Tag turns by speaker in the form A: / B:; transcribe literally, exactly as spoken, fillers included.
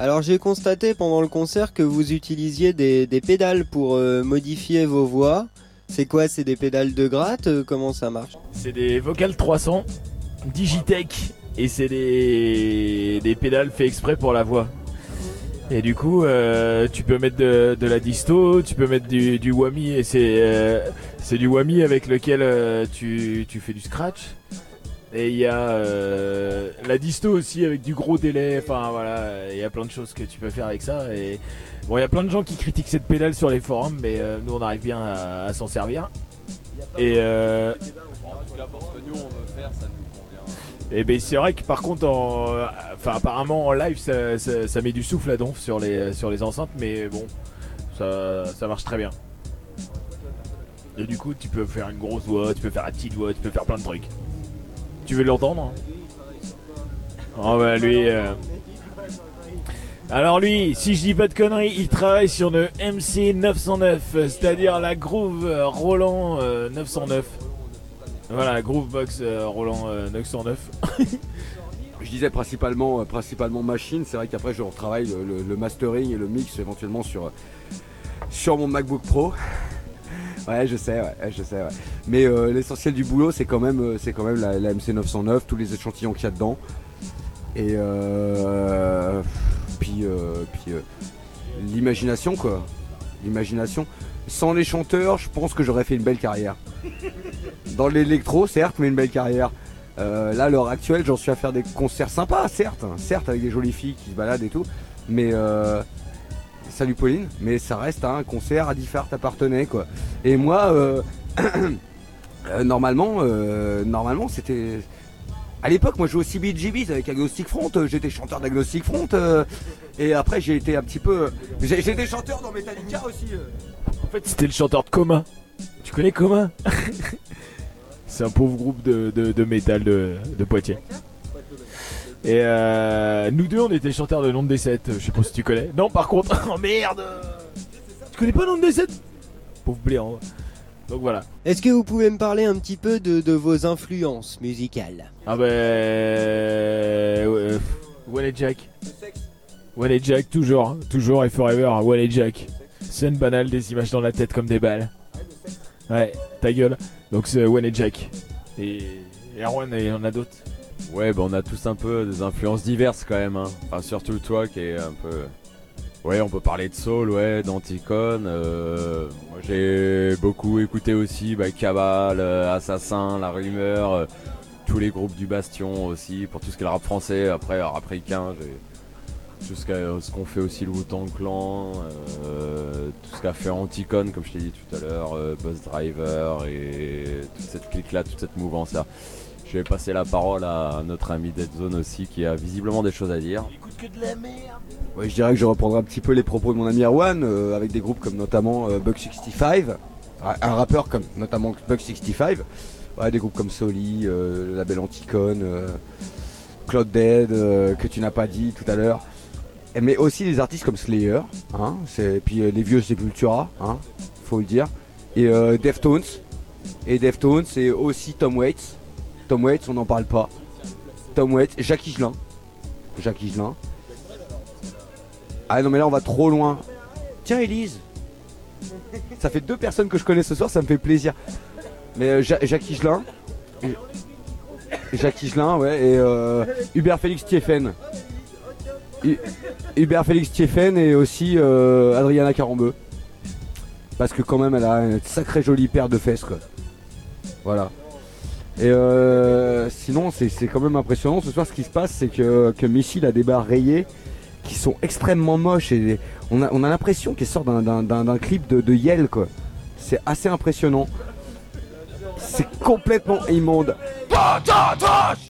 A: Alors j'ai constaté pendant le concert que vous utilisiez des, des pédales pour euh, modifier vos voix. C'est quoi? C'est des pédales de gratte? euh, Comment ça marche?
B: C'est des Vocal trois cents Digitech et c'est des, des pédales fait exprès pour la voix. Et du coup, euh, tu peux mettre de, de la disto, tu peux mettre du, du whammy et c'est euh, c'est du whammy avec lequel euh, tu, tu fais du scratch. Et il y a euh, la disto aussi avec du gros délai. Enfin voilà, il y a plein de choses que tu peux faire avec ça. Et bon, il y a plein de gens qui critiquent cette pédale sur les forums, mais euh, nous on arrive bien à, à s'en servir. Et euh, Et ben c'est vrai que par contre, en, enfin apparemment en live, ça, ça, ça met du souffle à donf sur les sur les enceintes, mais bon, ça ça marche très bien. Et du coup, tu peux faire une grosse voix, tu peux faire la petite voix, tu peux faire plein de trucs. Tu veux l'entendre? Oh bah lui. Euh... Alors lui, si je dis pas de conneries, il travaille sur le M C neuf cent neuf, c'est-à-dire la Groove Roland euh, neuf cent neuf. Voilà, Groovebox euh, Roland euh, neuf cent neuf.
C: Je disais principalement, euh, principalement machine. C'est vrai qu'après je retravaille le, le, le mastering et le mix éventuellement sur, sur mon MacBook Pro. Ouais, je sais, ouais, je sais. Ouais. Mais euh, l'essentiel du boulot, c'est quand même, euh, c'est quand même la, la M C neuf cent neuf, tous les échantillons qu'il y a dedans. Et euh, puis, euh, puis euh, l'imagination, quoi. L'imagination. Sans les chanteurs, je pense que j'aurais fait une belle carrière. Dans l'électro, certes, mais une belle carrière. Euh, là, à l'heure actuelle, j'en suis à faire des concerts sympas, certes, hein, certes, avec des jolies filles qui se baladent et tout. Mais euh, salut Pauline, mais ça reste hein, un concert à Diffart appartenait quoi. Et moi, euh, euh, normalement, euh, normalement, c'était. À l'époque, moi, je jouais aussi B G Bs avec Agnostic Front. euh, J'étais chanteur d'Agnostic Front. euh, et après, j'ai été un petit peu. J'ai j'ai été chanteur dans Metallica aussi. euh.
B: En fait, c'était le chanteur de Coma. Tu connais Coma? C'est un pauvre groupe de, de, de métal de, de Poitiers. Et euh, nous deux, on était chanteurs de Nom de Décette. Je sais pas si tu connais. Non, par contre. Oh merde! Tu connais pas Nom de Décette? Pauvre bléant. Donc voilà.
A: Est-ce que vous pouvez me parler un petit peu de, de vos influences musicales?
B: Ah bah... Euh, One et Jack. One et Jack, toujours. hein. Toujours et forever. One et Jack. Scène banale, des images dans la tête comme des balles. Ouais, ta gueule. Donc c'est One et Jack. Et Erwan, il y en a d'autres.
D: Ouais, bah on a tous un peu des influences diverses quand même. Hein. Enfin, surtout toi qui est un peu. Ouais, on peut parler de soul, ouais, d'Anticon. Euh... Moi j'ai beaucoup écouté aussi bah, Cabal, euh, Assassin, La Rumeur, euh, tous les groupes du Bastion aussi, pour tout ce qui est le rap français. Après, rap africain, j'ai. Jusqu'à euh, ce qu'on fait aussi le Wu-Tang Clan, euh, tout ce qu'a fait Anticon, comme je t'ai dit tout à l'heure, euh, Buzz Driver et toute cette clique-là, toute cette mouvance-là. Je vais passer la parole à notre ami Dead Zone aussi, qui a visiblement des choses à dire.
B: Il écoute que de la merde.
C: Ouais, je dirais que je reprendrai un petit peu les propos de mon ami Erwan, euh, avec des groupes comme notamment euh, Buck soixante-quinze, un rappeur comme notamment Buck soixante-quinze, ouais, des groupes comme Soli, euh, le label Anticon, euh, Cloud Dead, euh, que tu n'as pas dit tout à l'heure. Mais aussi des artistes comme Slayer, hein, c'est, puis euh, les vieux Sepultura, hein, faut le dire, et euh, Deftones, et Deftones, et aussi Tom Waits. Tom Waits, on n'en parle pas. Tom Waits, Jacques Higelin. Jacques Higelin. Ah non mais là on va trop loin. Tiens Elise, ça fait deux personnes que je connais ce soir, ça me fait plaisir. Mais euh, ja- Jacques Higelin, Jacques Higelin, ouais, et euh, Hubert Félix Thieffen. Hu- Hubert Félix Thieffen et aussi euh, Adriana Carambeu. Parce que quand même elle a une sacrée jolie paire de fesses quoi. Voilà. Et euh, sinon c'est, c'est quand même impressionnant. Ce soir ce qui se passe c'est que, que Missile a des barres rayées qui sont extrêmement moches et on a, on a l'impression qu'elle sort d'un, d'un, d'un, d'un clip de, de Yel quoi. C'est assez impressionnant. C'est complètement immonde.